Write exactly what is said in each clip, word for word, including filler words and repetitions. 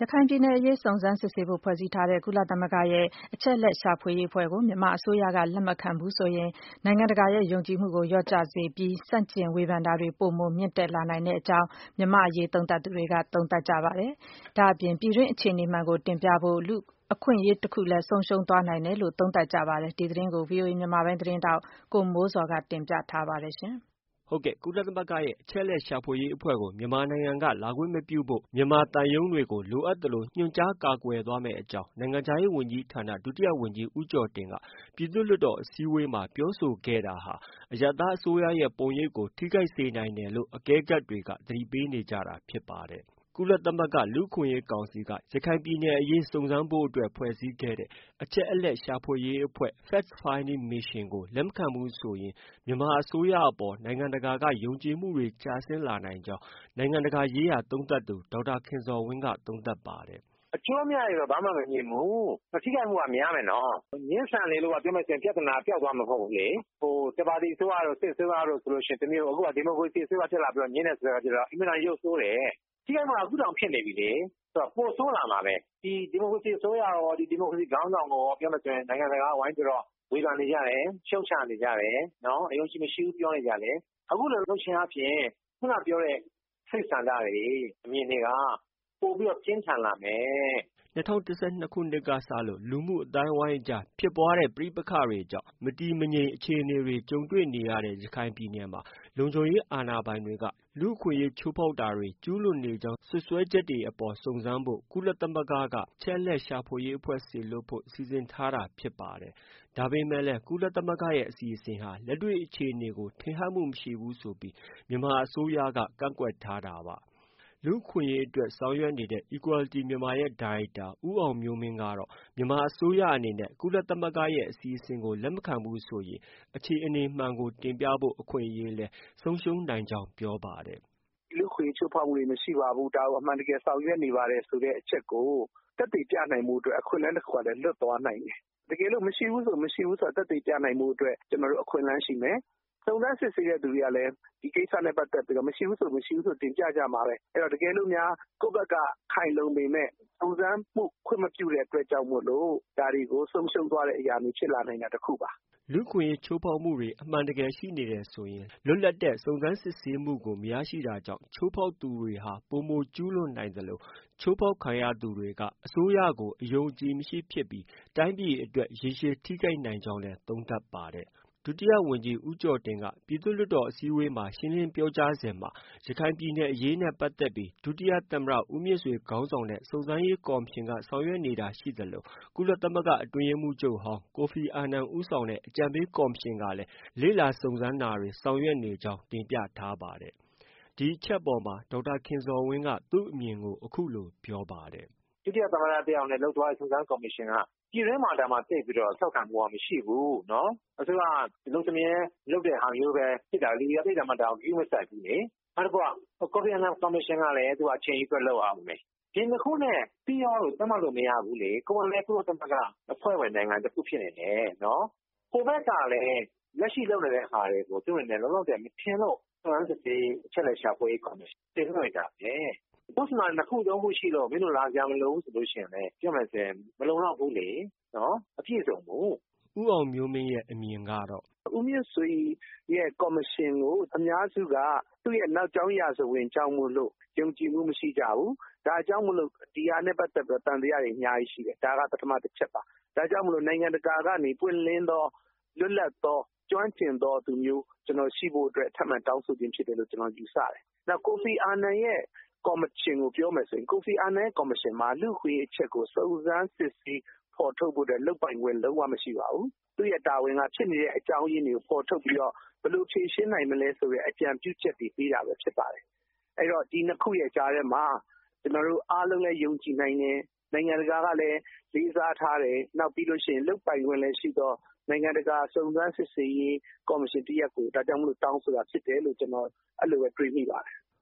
ခိုင်ပြည်နယ်အရေးစုံစမ်းစစ်ဆေးဖို့ဖွဲ့စည်းထားတဲ့ကုလသမဂ္ဂရဲ့အချက်အလက်ရှာဖွေရေးအဖွဲ့ကိုမြန်မာအစိုးရကလက်မခံဘူးဆိုရင်နိုင်ငံတကာရဲ့ယုံကြည်မှုကိုလျော့ကျစေပြီးဆန့်ကျင်ဝေဖန်တာတွေပိုမိုမြင့်တက်လာနိုင်တဲ့အကြောင်းမြန်မာ့အရေးသုံးသပ်သူတွေကသုံးသပ်ကြပါတယ်။ဒါ့အပြင်ပြည်တွင်းအခြေအနေမှန်ကိုတင်ပြဖို့လူ့အခွင့်အရေးတစ်ခုလည်းဆုံးရှုံးသွားနိုင်တယ်လို့သုံးသပ်ကြပါတယ်။ဒီသတင်းကို ဗွီအိုအေမြန်မာပိုင်းသတင်းထောက်ကိုမိုးဇော်ကတင်ပြထားပါတယ်ရှင်။ဟုတ်ကဲ့ကုလသမဂ္ဂရဲ့အချက်လက်ရှာဖွေရေးအဖွဲ့ကိုမြန်မာနိုင်ငံကလာခွင့်မပြုဖို့မြန်မာတန်ယုံတွေကိုလိုအပ်သလိုညွှန်ကြားကာကွယ်သွားမယ့်အကြောင်းနိုင်ငံခြားရေးဝန်ကြီးဌာနဒုတိယဝန်ကြီးဦးကျော်တင်ကပြည်သူ့လွှတ်တော်အစည်းအဝေးမှာပြောဆိုခဲ့တာဟာအရပ်သားအစိုးရရဲ့ပုံရိပ်ကိုထိခိုက်စေနိုင်တယ်လို့အကဲခတ်တွေကသတိပေးနေကြတာဖြစ်ပါတယ်။ကုလသမဂ္ဂလူ့အခွင့်အရေးကောင်စီကရခိုင်ပြည်နယ်အရေးစုံစမ်းဖို့အတွက်ဖွဲ့စည်းခဲ့တဲ့အချက်အလက်ရှာဖွေရေးအဖွဲ့ Fact Finding Mission ကိုလက်မခံဘူးဆိုရင်မြန်မာအစိုးရအပေါ်နိုင်ငံတကာကယုံကြည်မှုတွေကျဆင်းလာနိုင်ကြောင်းနိုင်ငံတကာရေးရာသုံးသပ်သူဒေါက်တာခင်ဇော်ဝင်းကသုံးသပ်ပါတယ်။အကျိုးအမြတ်တွေတော့ဘာမှမမြင်ဘူး။ထိခိုက်မှုကများမယ်နော်။ငင်းဆန်လေလို့ကပြောမယ်ဆိုရင်ပြဿနာပျောက်သွားမှာမဟုတ်ဘူးလေ။ဟိုတပါတီဆိုရတော့စစ်ဆိုရတော့ဆိုလို့ရှိရင်တမျိုးအခုကဒီမိုကရေစီဆိုရဖြစ်လာပြီးတော့ငင်းနေဆိုတော့ကျတော့အင်မတန်ရုပ်ဆိုးတယ်။ထိခိုက်မှုကအခုတောင်ဖြစ်နေပြီလေ။ဆိုတော့ပိုဆိုးလာမှာပဲ။ဒီဒီမိုကရေစီဆိုရရောဒီဒီမိုကရေစီခေါင်းဆောင်ကိုပြောမယ်ဆိုရင်နိုင်ငံတကာဝိုင်းပြီးတော့ဝေဖန်နေကြတယ်ရှုတ်ချနေကြတယ်နော်အယုံကြည်မရှိဘူးပြောနေကြတယ်အခုလည်းလှုပ်ရှင်အဖြစ်ခုနပြောတဲ့စိတ်ဆန္ဒတွေအမြင်တွေကပို့ပြီးတော့ပြင်းထန်လာမယ်၂၀၁၂ခုနှစ်ကစလို့လူမှုအတိုင်းဝိုင်းအကြားဖြစ်ပွားတဲ့ပြိပခတွေကြောင့်မတီမငြိမ်အခြေအနေတွေကြုံတွေ့နေရတဲ့ရခိုင်ပြည်နယ်မှာလုံခြုံရေးအာဏာပိုင်တွေကလူ့အခွင့်အရေးချိုးဖောက်တာတွေကျူးလွန်နေကြောင်းဆွဆွဲချက်တွေအပေါ်စုံစမ်းဖို့ကုလသမဂ္ဂကချက်လက်ရှာဖွေရေးအဖွဲ့စေလွှတ်ဖို့စီစဉ်ထားတာဖြစ်ပါတယ်။ဒါပေမဲ့လည်းကုလသမဂ္ဂရဲ့အစီအစဉ်ဟာလက်တွေ့အခြေအနေကိုထင်ဟပ်မှုမရှိဘူးဆိုပြီးမြန်မာအစိုးရကကန့်ကွက်ထားတာပါ။လူ့အခွင့်အရေးအတွက်ဆောင်ရွက်နေတဲ့ Equality Myanmar ရဲ့ဒါရိုက်တာဦးအောင်မျိုးမင်းကတော့မြန်မာအစိုးရအနေနဲ့ကုလသမဂ္ဂရဲ့အစီအစဉ်ကိုလက်မခံဘူးဆိုရင်အခြေအနေမှန်ကိုတင်ပြဖို့အခွင့်အရေးလည်းဆုံးရှုံးနိုင်ကြောင်းပြောပါတယ်။လူ့အခွင့်အရေးချိုးဖောက်မှုတွေမရှိပါဘူးဒါကိုအမှန်တကယ်ဆောင်ရွက်နေပါတယ်ဆိုတဲ့အချက်ကိုသက်သေပြနိုင်မှုအတွက်အခွင့်အလမ်းတစ်ခုကလည်းလွတ်သွားနိုင်တယ်။တကယ်လို့မရှိဘူးဆိုမရှိဘူးဆိုသက်သေပြနိုင်မှုအတွက်ကျွန်တော်တို့အခွင့်အလမ်းရှိမယ်။စုံစမ်းစစ်ဆေးတဲ့သူတွေကလည်းဒီကိစ္စနဲ့ပတ်သက်ပြီးတော့မရှိဘူးဆိုမရှိဘူးဆိုတင်ပြကြမှာပဲအဲ့တော့တကယ်လို့များကိုယ့်ဘက်ကခိုင်လုံပေမဲ့စုံစမ်းမှုခွင့်မပြုတဲ့အတွက်ကြောင့်မို့လို့ဒါတွေကိုဆုံးရှုံးသွားတဲ့အရာမျိုးဖြစ်လာနိုင်တာတစ်ခုပါလူ့ခွင့်ရေးချိုးဖောက်မှုတွေအမှန်တကယ်ရှိနေတယ်ဆိုရင်လွတ်လပ်တဲ့စုံစမ်းစစ်ဆေးမှုကိုမရရှိတာကြောင့်ချိုးဖောက်သူတွေဟာပုံမကျူးလွန်နိုင်သလိုချိုးဖောက်ခံရသူတွေကအစိုးရကိုအယုံကြည်မရှိဖြစ်ပြီးတိုင်းပြည်အတွက်ရေရှည်ထိခိုက်နိုင်ကြောင်းလည်းသုံးသပ်ပါတယ်။ဒုတိယဝန်ကြီးဦးကျော်တင်ကပြည်သူ့လွှတ်တော်အစည်းအဝေးမှာရှင်းလင်းပြောကြားစဉ်မှာရခိုင်ပြည်နယ်အရေးနဲ့ပတ်သက်ပြီးဒုတိယသမ္မတဦးမြင့်ဆွေခေါင်းဆောင်တဲ့စုံစမ်းရေးကော်မရှင်ကဆောင်ရွက်နေတာရှိသလိုကုလသမဂ္ဂအတွင်းရေးမှူးချုပ်ဟောင်းကိုဖီအာနန်ဦးဆောင်တဲ့အကြံပေးကော်မရှင်ကလည်းလေ့လာစုံစမ်းတာတွေဆောင်ရွက်နေကြောင်းတင်ပြထားပါတယ်။ဒီအချက်ပေါ်မှာဒေါက်တာခင်ဇော်ဝင်းကသူ့အမြင်ကိုအခုလိုပြောပါတယ်။ဒုတိယသမ္မတတယောက်နဲ့လှုပ်သွားတဲ့စုံစမ်းကော်မရှင်ကပြည်တွင်းမှာဒါမှသိပြီးတော့ဆောက်ခံမှုကမရှိဘူးနော်အစိုးရလုံသမင်းလုပ်တဲ့ဟာမျိုးပဲဖြစ်တာလေဒီကသိတာမှဒါကိုယူမဆိုင်ဘူးလေအဲ့တော့ကော်ဖီအာနန်ကော်မရှင်ကလည်းသူကအချိန်ကြီးအတွက်လောက်အောင်မယ်ဒီနှစ်ခုနဲ့ပြီးရောလို့သတ်မှတ်လို့မရဘူးလေကိုယ်ကလည်းကုလသမဂ္ဂအဖွဲ့ဝင်နိုင်ငံတစ်ခုဖြစ်နေတယ်နော်ကိုဘက်ကလည်းလက်ရှိလုပ်နေတဲ့ဟာတွေကိုသူတို့နဲ့လုံးလုံးတည်းမထင်လို့ဆန်းစစ်ပြီးအချက်လက်ရှာဖွေရေးကော်မရှင်တင်သွင်းလိုက်တာပဲဘုစနာနှစ်ခုသုံးခုရှိလို့မင်းတို့လာကြမလို့ဆိုလို့ရှိရင်လည်းပြောမယ်ဆိုရင်မလုံလောက်ဘူးလေနော်အပြည့်စုံဘူးဦးအောင်မျိုးမင်းရဲ့အမြင်ကတော့ဦးမြင့်ဆွေရဲ့ကော်မရှင်ကိုအများစုကသူ့ရဲ့နောက်ကျောင်းရာဇဝင်ကြောင်းမို့လို့ယုံကြည်မှုမရှိကြဘူးဒါကြောင့်မလို့ဒီဟာနဲ့ပတ်သက်ပြီးတန်တရားတွေအများကြီးရှိတယ်ဒါကပထမတစ်ချက်ပါဒါကြောင့်မလို့နိုင်ငံတကာကနေပွင့်လင်းသောလွတ်လပ်သောကျွမ်းကျင်သောသူမျိုးကျွန်တော်ရှိဖို့အတွက်ထပ်မံတောင်းဆိုခြင်းဖြစ်တယ်လို့ကျွန်တော်ယူဆတယ်နောက်ကိုဖီအာနန်ရဲ့ကော်မရှင်ကိုပြောမယ်ဆိုရင်ကိုဖီအာနန်ကော်မရှင်မှာလူ့ခွင့်အချက်ကိုစုံစမ်းစစ်ဆေးဖော်ထုတ်ဖို့တဲ့လုပ်ပိုင်ခွင့်လုံးဝမရှိပါဘူးသူ့ရဲ့တာဝန်ကဖြစ်နေတဲ့အကြောင်းရင်းတွေကိုဖော်ထုတ်ပြီးတော့ဘယ်လိုဖြေရှင်းနိုင်မလဲဆိုတဲ့အကြံပြုချက်တွေပေးတာပဲဖြစ်ပါတယ်အဲ့တော့ဒီနှစ်ခုရဲ့ကြားထဲမှာကျွန်တော်တို့အားလုံးလည်းယုံကြည်နိုင်တယ်နိုင်ငံတကာကလည်းလေးစားထားတယ်နောက်ပြီးလို့ရှိရင်လုပ်ပိုင်ခွင့်လည်းရှိတော့နိုင်ငံတကာစုံစမ်းစစ်ဆေးရေးကော်မရှင်တရက်ကိုဒါကြောင့်မလို့တောင်းဆိုတာဖြစ်တယ်လို့ကျွန်တော်အဲ့လိုပဲတွေးမိပါတယ်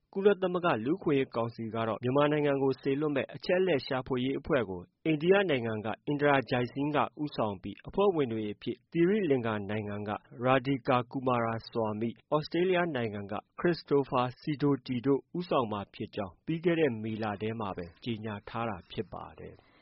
ကုလသမဂ္ဂလူ့အခွင့်အရေးကောင်စီကတော့မြန်မာနိုင်ငံကိုစေလွှတ်မယ့်အချက်အလက်ရှာဖွေရေးအဖွဲ့ကိုအိန္ဒိယနိုင်ငံက Indira Jaising ကဦးဆောင်ပြီးအဖွဲ့ဝင်တွေအဖြစ် သီရိလင်္ကာနိုင်ငံက Radhika Coomaraswamy ၊ သြစတြေးလျနိုင်ငံက Christopher Sidoti တို့ဦးဆောင်မှာဖြစ်ကြောင်း ပြီးခဲ့တဲ့မေလထဲမှာပဲ ကြေညာထားတာဖြစ်ပါတယ်။